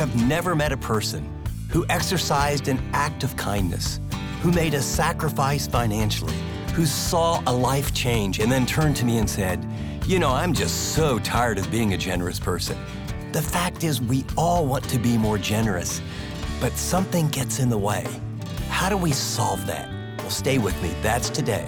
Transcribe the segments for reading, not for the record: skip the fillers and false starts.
have never met a person who exercised an act of kindness, who made a sacrifice financially, who saw a life change and then turned to me and said, "You know, I'm just so tired of being a generous person." The fact is, we all want to be more generous, but something gets in the way. How do we solve that? Well, stay with me. That's today.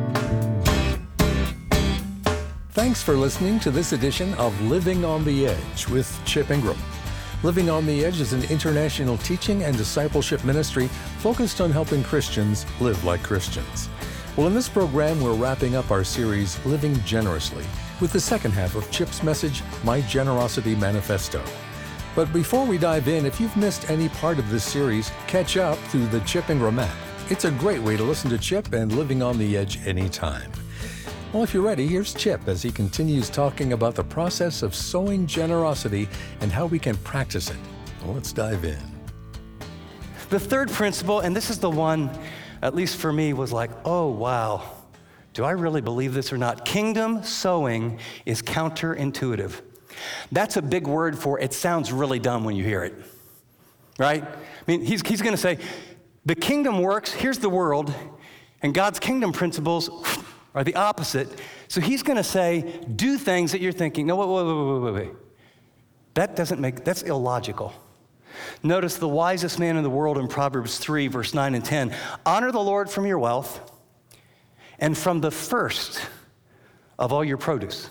Thanks for listening to this edition of Living on the Edge with Chip Ingram. Living on the Edge is an international teaching and discipleship ministry focused on helping Christians live like Christians. Well, in this program, we're wrapping up our series, Living Generously, with the second half of Chip's message, My Generosity Manifesto. But before we dive in, if you've missed any part of this series, catch up through the Chip Ingram app. It's a great way to listen to Chip and Living on the Edge anytime. Well, if you're ready, here's Chip as he continues talking about the process of sowing generosity and how we can practice it. Well, let's dive in. The third principle, and this is the one, at least for me, was like, oh, wow, do I really believe this or not? Kingdom sowing is counterintuitive. That's a big word for it sounds really dumb when you hear it, right? I mean, he's going to say, the kingdom works, here's the world, and God's kingdom principles are the opposite. So he's going to say, do things that you're thinking, no, wait. That's illogical. Notice the wisest man in the world in Proverbs 3, verse 9 and 10. Honor the Lord from your wealth and from the first of all your produce.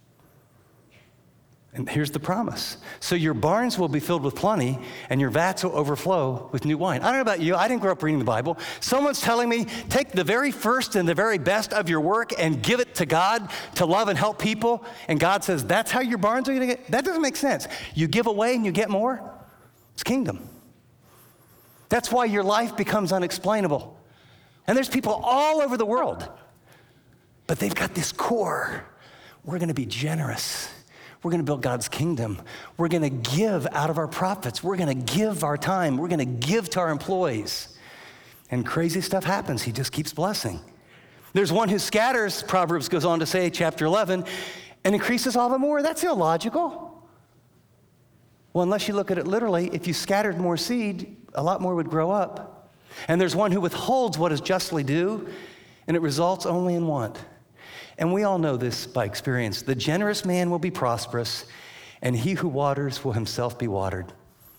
And here's the promise. So your barns will be filled with plenty and your vats will overflow with new wine. I don't know about you, I didn't grow up reading the Bible. Someone's telling me, take the very first and the very best of your work and give it to God to love and help people. And God says, that's how your barns are gonna get? That doesn't make sense. You give away and you get more. It's kingdom. That's why your life becomes unexplainable. And there's people all over the world, but they've got this core. We're gonna be generous. We're going to build God's kingdom. We're going to give out of our profits. We're going to give our time. We're going to give to our employees. And crazy stuff happens. He just keeps blessing. There's one who scatters, Proverbs goes on to say, chapter 11, and increases all the more. That's illogical. Well, unless you look at it literally, if you scattered more seed, a lot more would grow up. And there's one who withholds what is justly due, and it results only in want. And we all know this by experience. The generous man will be prosperous, and he who waters will himself be watered.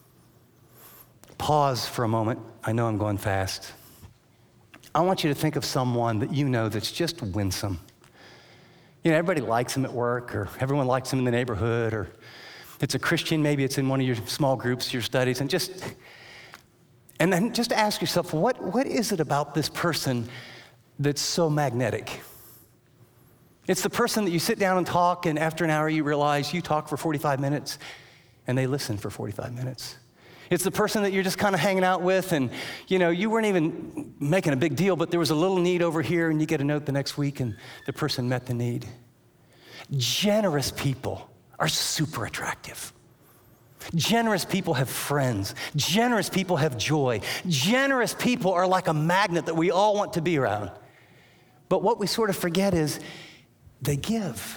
Pause for a moment. I know I'm going fast. I want you to think of someone that you know that's just winsome. You know, everybody likes him at work, or everyone likes him in the neighborhood, or it's a Christian, maybe it's in one of your small groups, your studies, and then just ask yourself, what is it about this person that's so magnetic? It's the person that you sit down and talk, and after an hour you realize you talk for 45 minutes, and they listen for 45 minutes. It's the person that you're just kind of hanging out with, and you weren't even making a big deal, but there was a little need over here, and you get a note the next week, and the person met the need. Generous people are super attractive. Generous people have friends. Generous people have joy. Generous people are like a magnet that we all want to be around. But what we sort of forget is they give.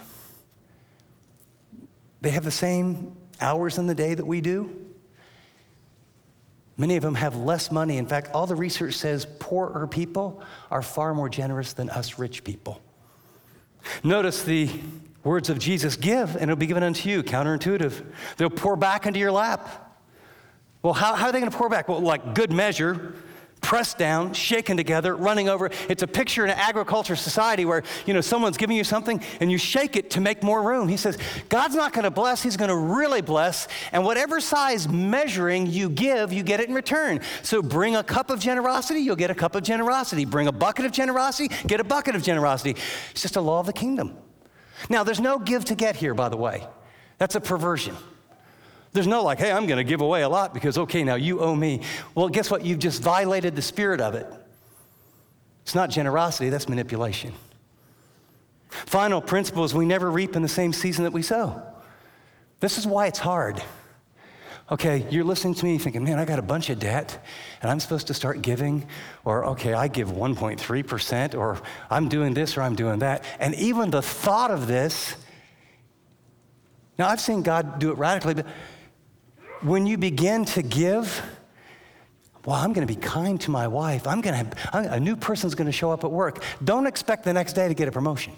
They have the same hours in the day that we do. Many of them have less money. In fact, all the research says poorer people are far more generous than us rich people. Notice the words of Jesus, give and it'll be given unto you, counterintuitive. They'll pour back into your lap. Well, how are they gonna pour back? Well, like good measure, pressed down, shaken together, running over. It's a picture in an agriculture society where, someone's giving you something and you shake it to make more room. He says, God's not gonna bless, he's gonna really bless. And whatever size measuring you give, you get it in return. So bring a cup of generosity, you'll get a cup of generosity. Bring a bucket of generosity, get a bucket of generosity. It's just a law of the kingdom. Now, there's no give to get here, by the way. That's a perversion. There's no like, hey, I'm going to give away a lot because, okay, now you owe me. Well, guess what? You've just violated the spirit of it. It's not generosity, that's manipulation. Final principle is we never reap in the same season that we sow. This is why it's hard. Okay, you're listening to me thinking, man, I got a bunch of debt and I'm supposed to start giving, or okay, I give 1.3%, or I'm doing this or I'm doing that. And even the thought of this, now I've seen God do it radically, but when you begin to give, well, I'm going to be kind to my wife. A new person's going to show up at work. Don't expect the next day to get a promotion.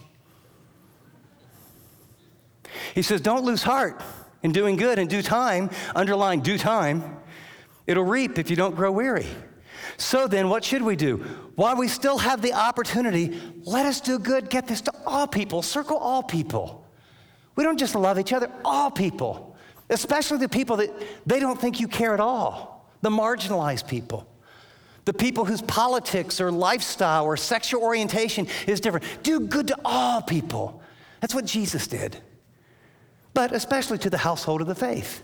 He says, don't lose heart in doing good in due time, underline due time. It'll reap if you don't grow weary. So then, what should we do? While we still have the opportunity, let us do good, get this to all people, circle all people. We don't just love each other, all people, especially the people that they don't think you care at all, the marginalized people, the people whose politics or lifestyle or sexual orientation is different. Do good to all people. That's what Jesus did, but especially to the household of the faith.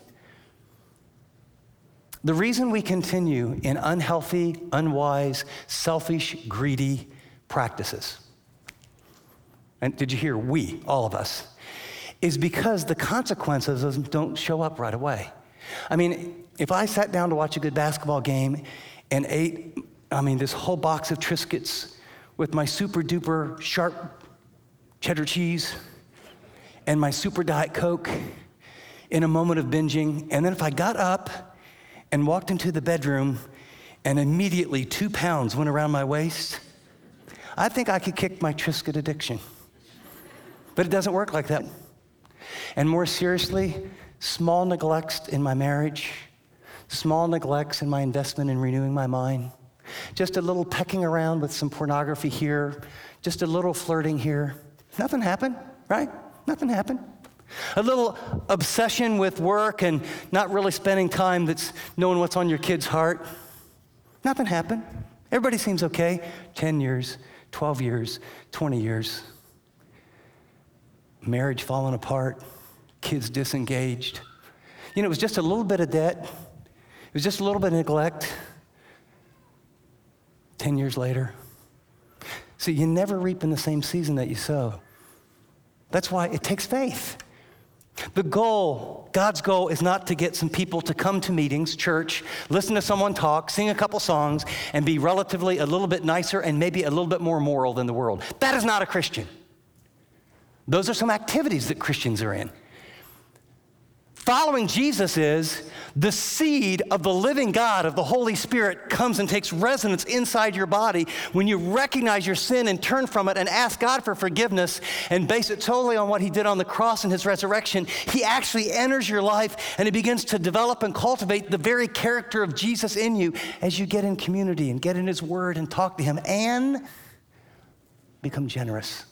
The reason we continue in unhealthy, unwise, selfish, greedy practices, and did you hear we, all of us, is because the consequences of them don't show up right away. I mean, if I sat down to watch a good basketball game and ate, this whole box of Triscuits with my super duper sharp cheddar cheese and my super Diet Coke in a moment of binging, and then if I got up and walked into the bedroom and immediately 2 pounds went around my waist, I think I could kick my Triscuit addiction. But it doesn't work like that. And more seriously, small neglects in my marriage, small neglects in my investment in renewing my mind, just a little pecking around with some pornography here, just a little flirting here. Nothing happened, right? Nothing happened. A little obsession with work and not really spending time that's knowing what's on your kid's heart. Nothing happened. Everybody seems okay. 10 years, 12 years, 20 years. Marriage falling apart, kids disengaged. It was just a little bit of debt. It was just a little bit of neglect. 10 years later. See, you never reap in the same season that you sow. That's why it takes faith. The goal, God's goal, is not to get some people to come to meetings, church, listen to someone talk, sing a couple songs, and be relatively a little bit nicer and maybe a little bit more moral than the world. That is not a Christian. Those are some activities that Christians are in. Following Jesus is the seed of the living God, of the Holy Spirit, comes and takes residence inside your body when you recognize your sin and turn from it and ask God for forgiveness and base it totally on what he did on the cross and his resurrection. He actually enters your life and he begins to develop and cultivate the very character of Jesus in you as you get in community and get in his word and talk to him and become generous.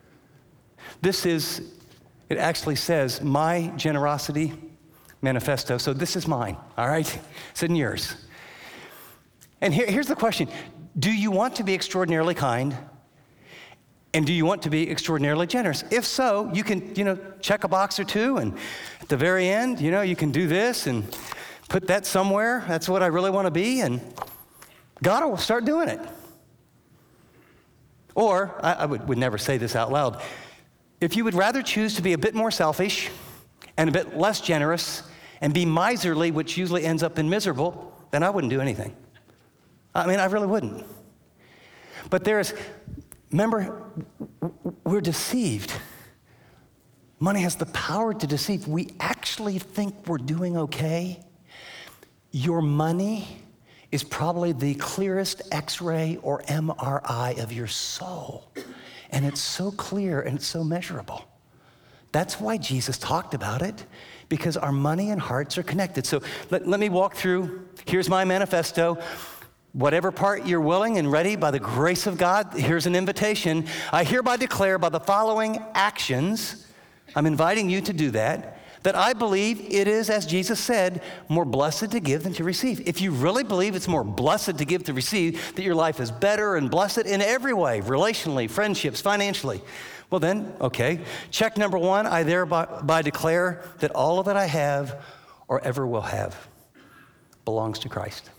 It actually says, my generosity manifesto. So this is mine, all right? It's in yours. And here's the question. Do you want to be extraordinarily kind? And do you want to be extraordinarily generous? If so, you can, check a box or two. And at the very end, you can do this and put that somewhere. That's what I really want to be. And God will start doing it. Or, I would never say this out loud. If you would rather choose to be a bit more selfish and a bit less generous and be miserly, which usually ends up in miserable, then I wouldn't do anything. I really wouldn't. But remember, we're deceived. Money has the power to deceive. We actually think we're doing okay. Your money is probably the clearest X-ray or MRI of your soul. And it's so clear and it's so measurable. That's why Jesus talked about it, because our money and hearts are connected. So let me walk through. Here's my manifesto. Whatever part you're willing and ready by the grace of God, here's an invitation. I hereby declare by the following actions, I'm inviting you to do that I believe it is, as Jesus said, more blessed to give than to receive. If you really believe it's more blessed to give than to receive, that your life is better and blessed in every way, relationally, friendships, financially, well then, okay. Check number 1, I thereby declare that all of that I have or ever will have belongs to Christ.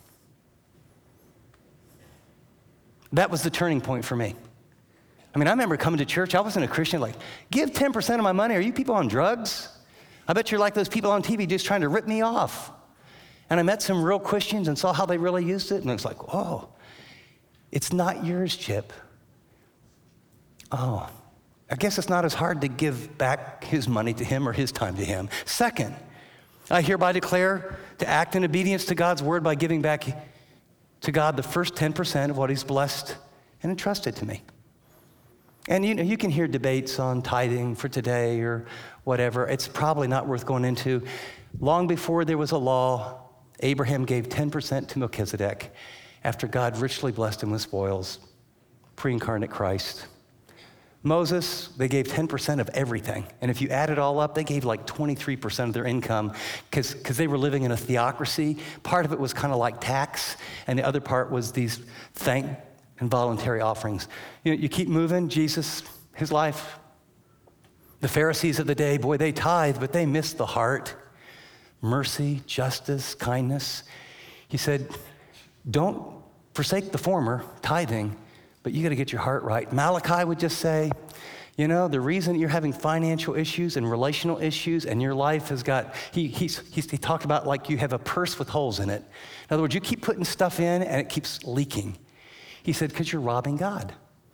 That was the turning point for me. I remember coming to church, I wasn't a Christian, give 10% of my money. Are you people on drugs? I bet you're like those people on TV just trying to rip me off. And I met some real Christians and saw how they really used it, and it was like, whoa, it's not yours, Chip. Oh, I guess it's not as hard to give back his money to him or his time to him. Second, I hereby declare to act in obedience to God's word by giving back to God the first 10% of what he's blessed and entrusted to me. And you can hear debates on tithing for today or whatever. It's probably not worth going into. Long before there was a law, Abraham gave 10% to Melchizedek after God richly blessed him with spoils, pre-incarnate Christ. Moses, they gave 10% of everything. And if you add it all up, they gave like 23% of their income because they were living in a theocracy. Part of it was kind of like tax, and the other part was these thank and voluntary offerings. You keep moving, Jesus, his life. The Pharisees of the day, boy, they tithe, but they missed the heart. Mercy, justice, kindness. He said, don't forsake the former, tithing, but you got to get your heart right. Malachi would just say, the reason you're having financial issues and relational issues and your life has got, he talked about like you have a purse with holes in it. In other words, you keep putting stuff in and it keeps leaking. He said, because you're robbing God.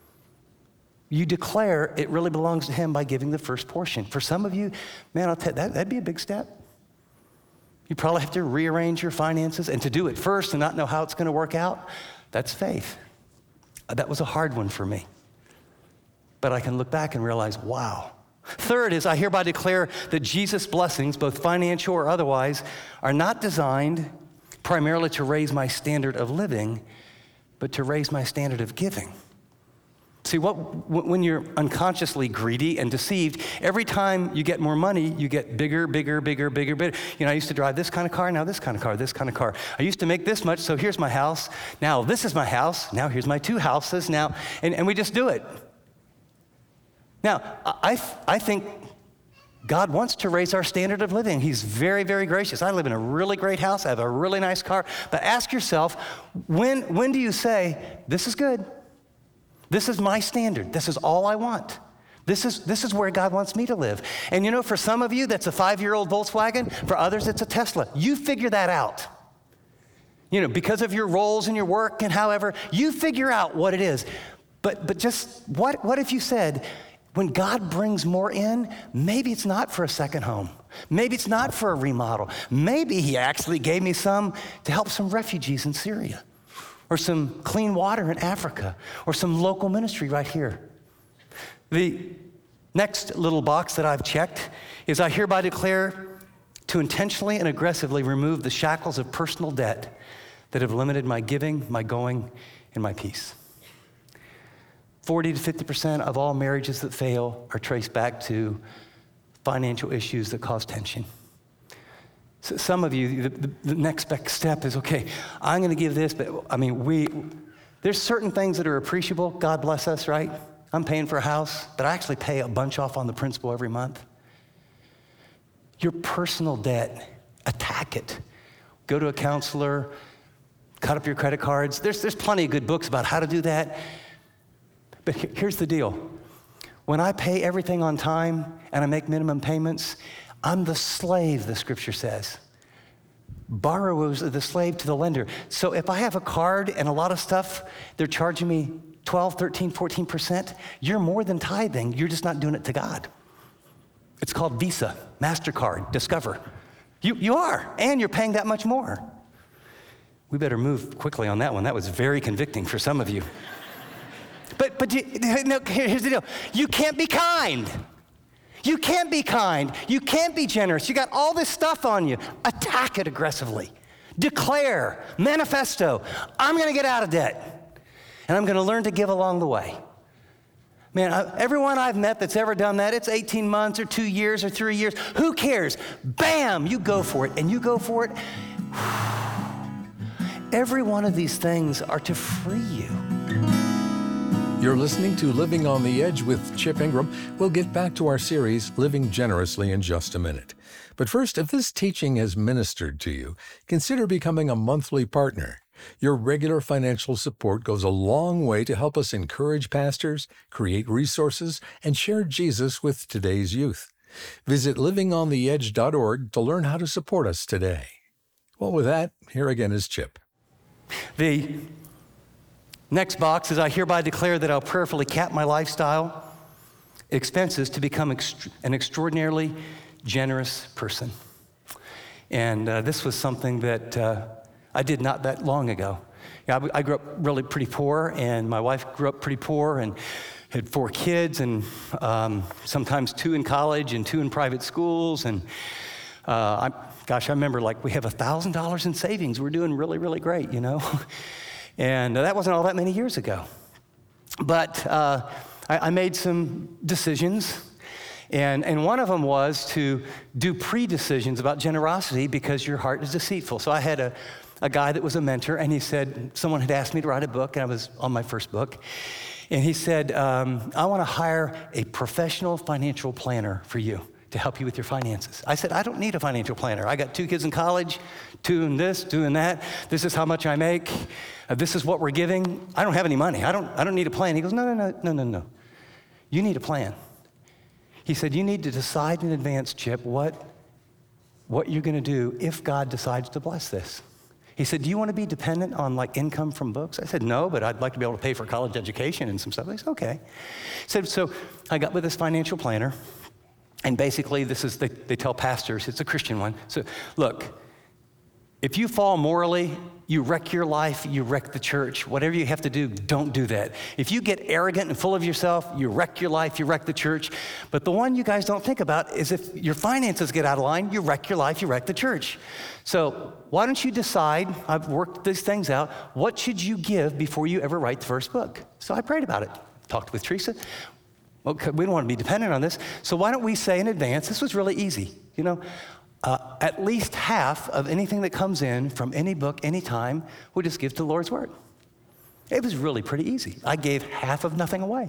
You declare it really belongs to him by giving the first portion. For some of you, man, I'll tell you, that'd be a big step. You probably have to rearrange your finances, and to do it first and not know how it's going to work out, that's faith. That was a hard one for me. But I can look back and realize, wow. Third is I hereby declare that Jesus' blessings, both financial or otherwise, are not designed primarily to raise my standard of living, but to raise my standard of giving. See, when you're unconsciously greedy and deceived, every time you get more money, you get bigger. I used to drive this kind of car, now this kind of car, this kind of car. I used to make this much, so here's my house. Now this is my house. Now here's my 2 houses. Now, and we just do it. Now, I think God wants to raise our standard of living. He's very, very gracious. I live in a really great house. I have a really nice car. But ask yourself, when do you say, this is good? This is my standard. This is all I want. This is where God wants me to live. And for some of you, that's a 5-year-old Volkswagen. For others, it's a Tesla. You figure that out. Because of your roles and your work and however, you figure out what it is. But just what if you said, when God brings more in, maybe it's not for a second home. Maybe it's not for a remodel. Maybe he actually gave me some to help some refugees in Syria, or some clean water in Africa, or some local ministry right here. The next little box that I've checked is I hereby declare to intentionally and aggressively remove the shackles of personal debt that have limited my giving, my going, and my peace. 40 to 50% of all marriages that fail are traced back to financial issues that cause tension. So some of you, the next step is, okay, I'm going to give this, but there's certain things that are appreciable. God bless us, right? I'm paying for a house, but I actually pay a bunch off on the principal every month. Your personal debt, attack it. Go to a counselor, cut up your credit cards. There's plenty of good books about how to do that. But here's the deal. When I pay everything on time and I make minimum payments, I'm the slave, the scripture says. Borrowers are the slave to the lender. So if I have a card and a lot of stuff, they're charging me 12, 13, 14%, you're more than tithing. You're just not doing it to God. It's called Visa, MasterCard, Discover. You are, and you're paying that much more. We better move quickly on that one. That was very convicting for some of you. But here's the deal. You can't be kind. You can't be kind. You can't be generous. You got all this stuff on you. Attack it aggressively. Declare, manifesto, I'm going to get out of debt. And I'm going to learn to give along the way. Man, everyone I've met that's ever done that, it's 18 months or 2 years or 3 years. Who cares? Bam, you go for it. And you go for it. Every one of these things are to free you. You're listening to Living on the Edge with Chip Ingram. We'll get back to our series, Living Generously, in just a minute. But first, if this teaching has ministered to you, consider becoming a monthly partner. Your regular financial support goes a long way to help us encourage pastors, create resources, and share Jesus with today's youth. Visit livingontheedge.org to learn how to support us today. Well, with that, here again is Chip. The next box is I hereby declare that I'll prayerfully cap my lifestyle expenses to become an extraordinarily generous person. And this was something that I did not that long ago. Yeah, I grew up really pretty poor, and my wife grew up pretty poor and had 4 kids, and sometimes 2 in college and 2 in private schools. And I remember like we have $1,000 in savings. We're doing really, really great, you know? And that wasn't all that many years ago. But I made some decisions. And one of them was to do pre-decisions about generosity because your heart is deceitful. So I had a guy that was a mentor, and he said, someone had asked me to write a book, and I was on my first book. And he said, I want to hire a professional financial planner for you to help you with your finances. I said, I don't need a financial planner. I got 2 kids in college, doing this, doing that. This is how much I make. This is what we're giving. I don't have any money. I don't need a plan. He goes, no. You need a plan. He said, you need to decide in advance, Chip, what you're going to do if God decides to bless this. He said, do you want to be dependent on like income from books? I said, no, but I'd like to be able to pay for college education and some stuff. He said, okay. He said, so I got with this financial planner, and basically they tell pastors, it's a Christian one. So look, if you fall morally, you wreck your life, you wreck the church. Whatever you have to do, don't do that. If you get arrogant and full of yourself, you wreck your life, you wreck the church. But the one you guys don't think about is if your finances get out of line, you wreck your life, you wreck the church. So why don't you decide, I've worked these things out, what should you give before you ever write the first book? So I prayed about it, talked with Teresa. Okay, we don't want to be dependent on this, so why don't we say in advance, this was really easy, you know, at least half of anything that comes in from any book, anytime, we'll just give to the Lord's Word. It was really pretty easy. I gave half of nothing away.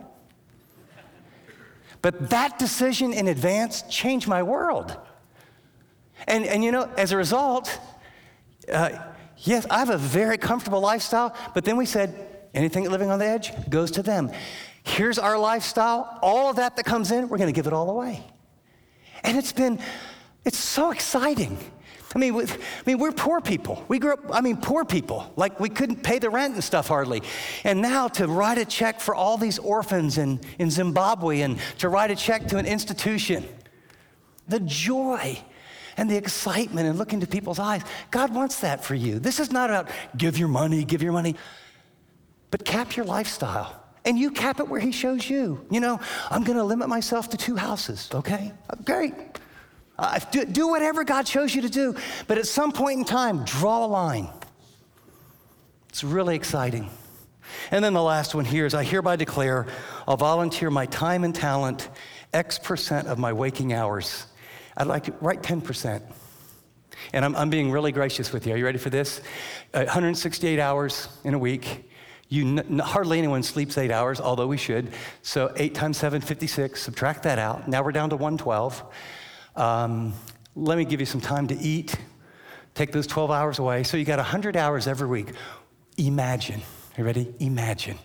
But that decision in advance changed my world. And you know, as a result, yes, I have a very comfortable lifestyle, but then we said, anything living on the edge goes to them. Here's our lifestyle. All of that comes in, we're going to give it all away. And it's so exciting. I mean, we're poor people. We grew up, poor people. Like, we couldn't pay the rent and stuff hardly. And now to write a check for all these orphans in Zimbabwe and to write a check to an institution, the joy and the excitement and look into people's eyes. God wants that for you. This is not about give your money, but cap your lifestyle. And you cap it where he shows you. You know, I'm going to limit myself to 2 houses, okay? Great. Do whatever God shows you to do. But at some point in time, draw a line. It's really exciting. And then the last one here is, I hereby declare I'll volunteer my time and talent, X% of my waking hours. I'd like to write 10%. And I'm being really gracious with you. Are you ready for this? 168 hours in a week. Hardly anyone sleeps 8 hours, although we should. So 8 times 7, 56, subtract that out. Now we're down to 112. Let me give you some time to eat. Take those 12 hours away. So you got 100 hours every week. Imagine. You ready? Imagine.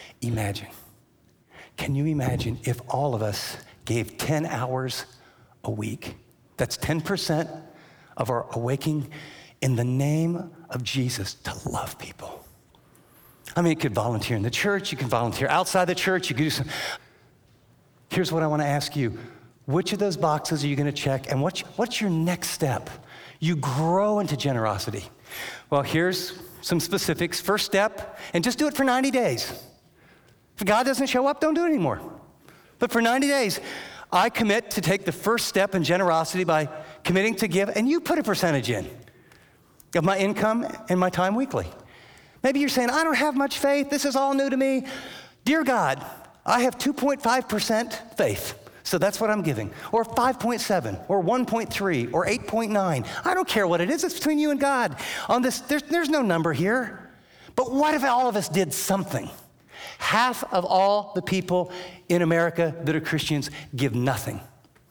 Can you imagine if all of us gave 10 hours a week? That's 10% of our awaking in the name of Jesus to love people. I mean, you could volunteer in the church, you can volunteer outside the church, you could do some. Here's what I want to ask you. Which of those boxes are you going to check, and what's your next step? You grow into generosity. Well, here's some specifics. First step, and just do it for 90 days. If God doesn't show up, don't do it anymore. But for 90 days, I commit to take the first step in generosity by committing to give, and you put a percentage in of my income and my time weekly. Maybe you're saying, I don't have much faith. This is all new to me. Dear God, I have 2.5% faith. So that's what I'm giving. Or 5.7, or 1.3, or 8.9. I don't care what it is. It's between you and God. On this, there's no number here. But what if all of us did something? Half of all the people in America that are Christians give nothing.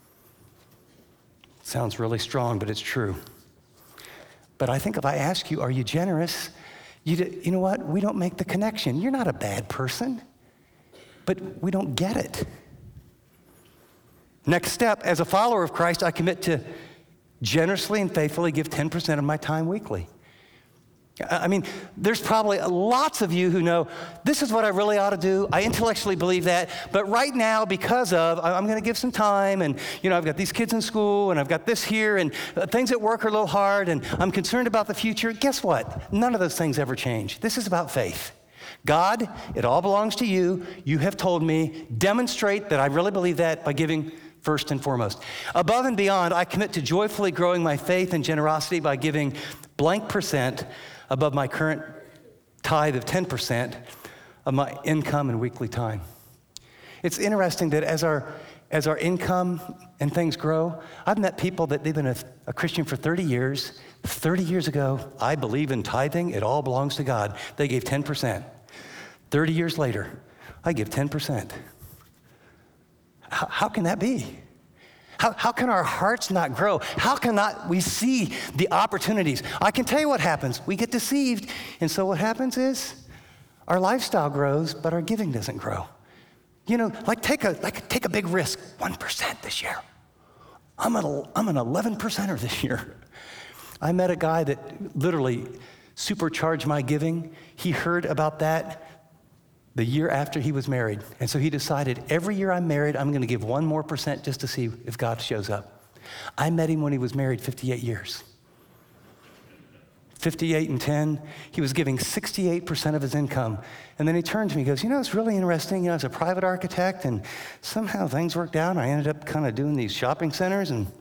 Sounds really strong, but it's true. But I think if I ask you, are you generous? You know what? We don't make the connection. You're not a bad person, but we don't get it. Next step, as a follower of Christ, I commit to generously and faithfully give 10% of my time weekly. I mean, there's probably lots of you who know, this is what I really ought to do. I intellectually believe that. But right now, because of, I'm going to give some time. And, I've got these kids in school. And I've got this here. And things at work are a little hard. And I'm concerned about the future. Guess what? None of those things ever change. This is about faith. God, it all belongs to you. You have told me, demonstrate that I really believe that by giving first and foremost. Above and beyond, I commit to joyfully growing my faith and generosity by giving blank percent above my current tithe of 10% of my income and weekly time. It's interesting that as our income and things grow, I've met people that they've been a Christian for 30 years. 30 years ago, I believe in tithing. It all belongs to God. They gave 10%. 30 years later, I give 10%. How can that be? How can our hearts not grow? How can we see the opportunities? I can tell you what happens. We get deceived. And so what happens is our lifestyle grows, but our giving doesn't grow. Take a big risk, 1% this year. I'm an 11%er this year. I met a guy that literally supercharged my giving. He heard about that the year after he was married. And so he decided, every year I'm married, I'm going to give 1% more just to see if God shows up. I met him when he was married 58 years. 58 and 10, he was giving 68% of his income. And then he turned to me and goes, it's really interesting. I was a private architect, and somehow things worked out. And I ended up kind of doing these shopping centers, and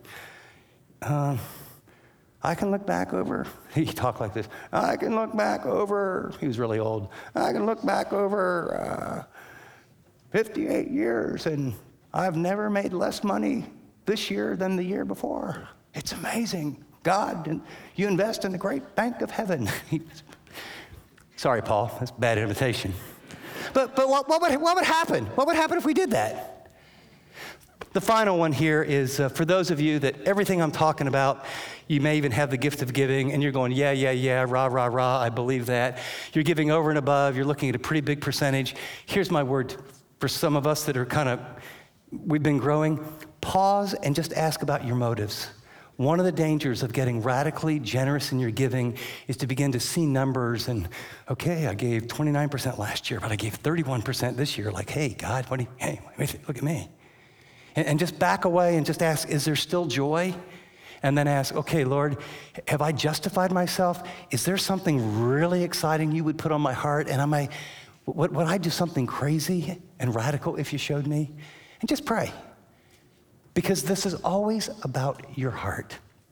I can look back over, he talked like this, I can look back over, he was really old, I can look back over 58 years, and I've never made less money this year than the year before. It's amazing. God, and you invest in the great bank of heaven. Sorry, Paul, that's bad invitation. But what would happen? What would happen if we did that? The final one here is for those of you that everything I'm talking about, you may even have the gift of giving, and you're going, yeah, rah, rah, rah, I believe that. You're giving over and above. You're looking at a pretty big percentage. Here's my word for some of us that are we've been growing. Pause and just ask about your motives. One of the dangers of getting radically generous in your giving is to begin to see numbers and, okay, I gave 29% last year, but I gave 31% this year. Like, hey, God, look at me. And just back away and just ask, is there still joy? And then ask, okay, Lord, have I justified myself? Is there something really exciting you would put on my heart? And would I do something crazy and radical if you showed me? And just pray. Because this is always about your heart.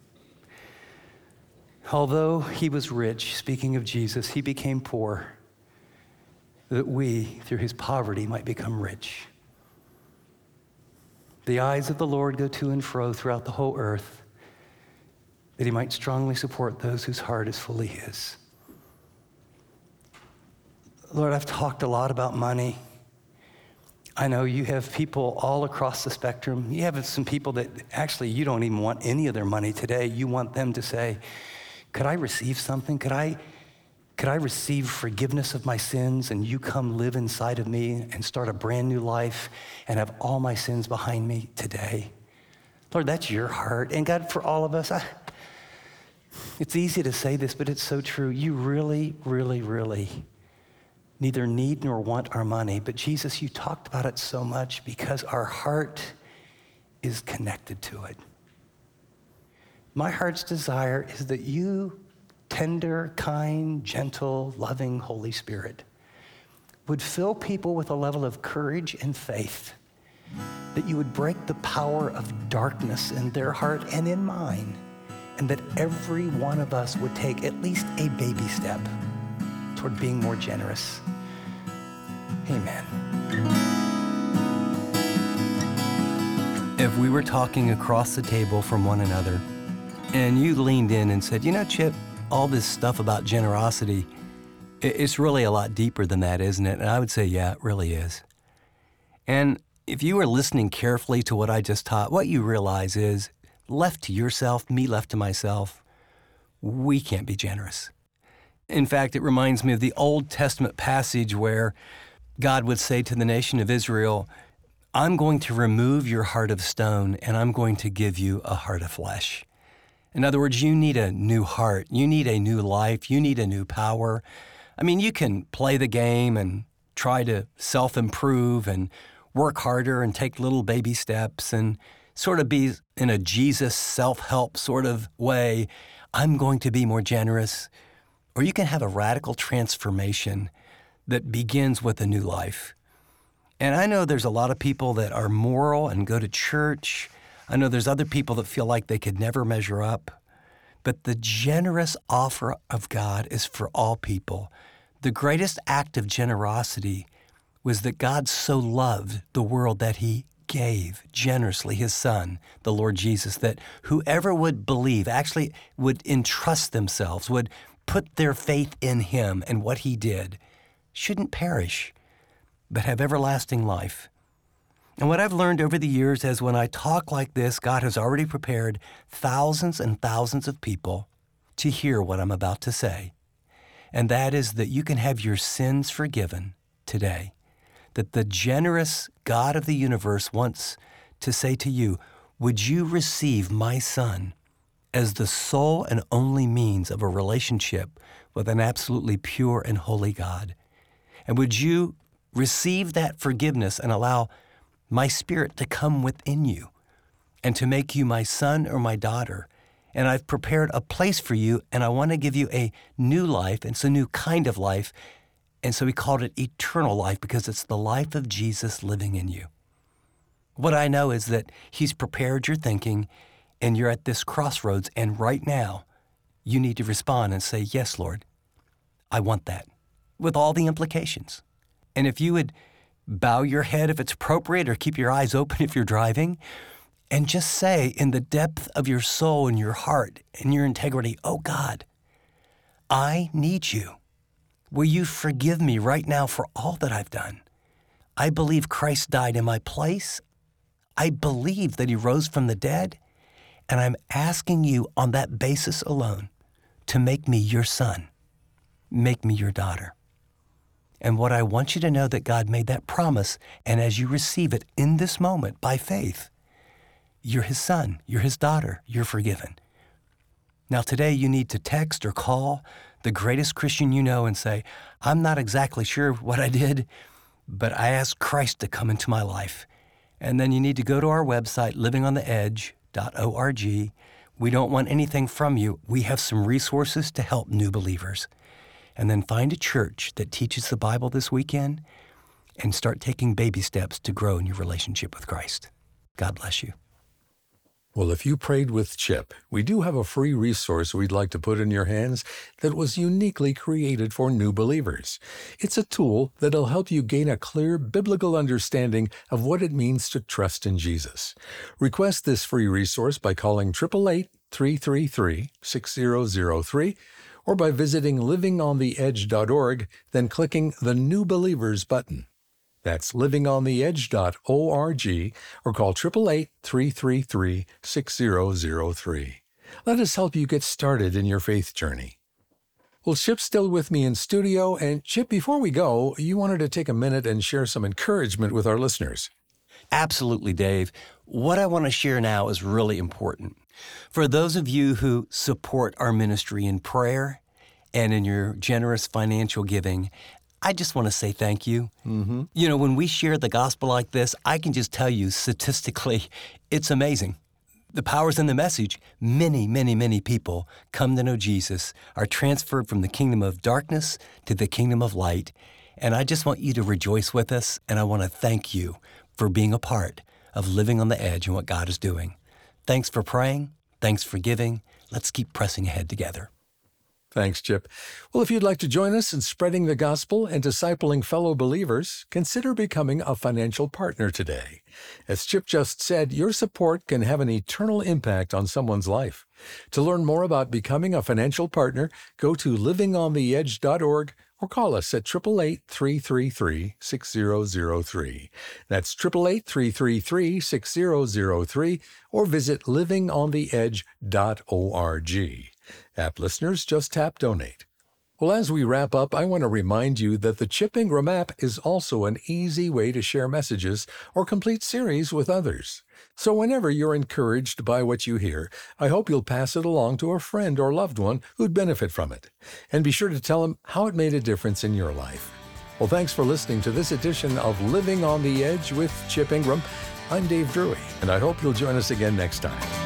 Although he was rich, speaking of Jesus, he became poor, that we, through his poverty, might become rich. The eyes of the Lord go to and fro throughout the whole earth, that he might strongly support those whose heart is fully his. Lord, I've talked a lot about money. I know you have people all across the spectrum. You have some people that actually you don't even want any of their money today. You want them to say, could I receive something? Could I receive forgiveness of my sins and you come live inside of me and start a brand new life and have all my sins behind me today? Lord, that's your heart. And God, for all of us, it's easy to say this, but it's so true. You really, really, really neither need nor want our money. But Jesus, you talked about it so much because our heart is connected to it. My heart's desire is that you, tender, kind, gentle, loving Holy Spirit, would fill people with a level of courage and faith, that you would break the power of darkness in their heart and in mine, and that every one of us would take at least a baby step toward being more generous. Amen. If we were talking across the table from one another, and you leaned in and said, Chip, all this stuff about generosity, it's really a lot deeper than that, isn't it? And I would say, yeah, it really is. And if you were listening carefully to what I just taught, what you realize is, left to yourself, me left to myself, we can't be generous. In fact, it reminds me of the Old Testament passage where God would say to the nation of Israel, I'm going to remove your heart of stone and I'm going to give you a heart of flesh. In other words, you need a new heart. You need a new life. You need a new power. I mean, you can play the game and try to self-improve and work harder and take little baby steps and sort of be in a Jesus self-help sort of way. I'm going to be more generous. Or you can have a radical transformation that begins with a new life. And I know there's a lot of people that are moral and go to church. I know there's other people that feel like they could never measure up. But the generous offer of God is for all people. The greatest act of generosity was that God so loved the world that he gave generously his Son, the Lord Jesus, that whoever would believe, actually would entrust themselves, would put their faith in him and what he did, shouldn't perish, but have everlasting life. And what I've learned over the years is when I talk like this, God has already prepared thousands and thousands of people to hear what I'm about to say. And that is that you can have your sins forgiven today. That the generous God of the universe wants to say to you, would you receive my Son as the sole and only means of a relationship with an absolutely pure and holy God? And would you receive that forgiveness and allow my Spirit to come within you and to make you my son or my daughter? And I've prepared a place for you, and I want to give you a new life. It's a new kind of life. And so we called it eternal life because it's the life of Jesus living in you. What I know is that he's prepared your thinking, and you're at this crossroads, and right now you need to respond and say, yes, Lord, I want that, with all the implications. And if you would bow your head if it's appropriate, or keep your eyes open if you're driving, and just say in the depth of your soul and your heart and your integrity, oh God, I need you. Will you forgive me right now for all that I've done? I believe Christ died in my place. I believe that he rose from the dead. And I'm asking you on that basis alone to make me your son, make me your daughter. And what I want you to know that God made that promise, and as you receive it in this moment by faith, you're his son, you're his daughter, you're forgiven. Now today you need to text or call the greatest Christian you know and say, I'm not exactly sure what I did, but I asked Christ to come into my life. And then you need to go to our website, livingontheedge.org. We don't want anything from you. We have some resources to help new believers. And then find a church that teaches the Bible this weekend and start taking baby steps to grow in your relationship with Christ. God bless you. Well, if you prayed with Chip, we do have a free resource we'd like to put in your hands that was uniquely created for new believers. It's a tool that'll help you gain a clear biblical understanding of what it means to trust in Jesus. Request this free resource by calling 888-333-6003 or by visiting livingontheedge.org, then clicking the New Believers button. That's livingontheedge.org or call 888-333-6003. Let us help you get started in your faith journey. Well, Chip's still with me in studio, and Chip, before we go, you wanted to take a minute and share some encouragement with our listeners. Absolutely, Dave. What I want to share now is really important. For those of you who support our ministry in prayer and in your generous financial giving, I just want to say thank you. Mm-hmm. You know, when we share the gospel like this, I can just tell you statistically, it's amazing. The power's in the message. Many, many, many people come to know Jesus, are transferred from the kingdom of darkness to the kingdom of light. And I just want you to rejoice with us, and I want to thank you for being a part of Living on the Edge and what God is doing. Thanks for praying. Thanks for giving. Let's keep pressing ahead together. Thanks, Chip. Well, if you'd like to join us in spreading the gospel and discipling fellow believers, consider becoming a financial partner today. As Chip just said, your support can have an eternal impact on someone's life. To learn more about becoming a financial partner, go to livingontheedge.org or call us at 888-333-6003. That's 888-333-6003, or visit livingontheedge.org. App listeners, just tap Donate. Well, as we wrap up, I want to remind you that the Chip Ingram app is also an easy way to share messages or complete series with others. So whenever you're encouraged by what you hear, I hope you'll pass it along to a friend or loved one who'd benefit from it. And be sure to tell them how it made a difference in your life. Well, thanks for listening to this edition of Living on the Edge with Chip Ingram. I'm Dave Drury, and I hope you'll join us again next time.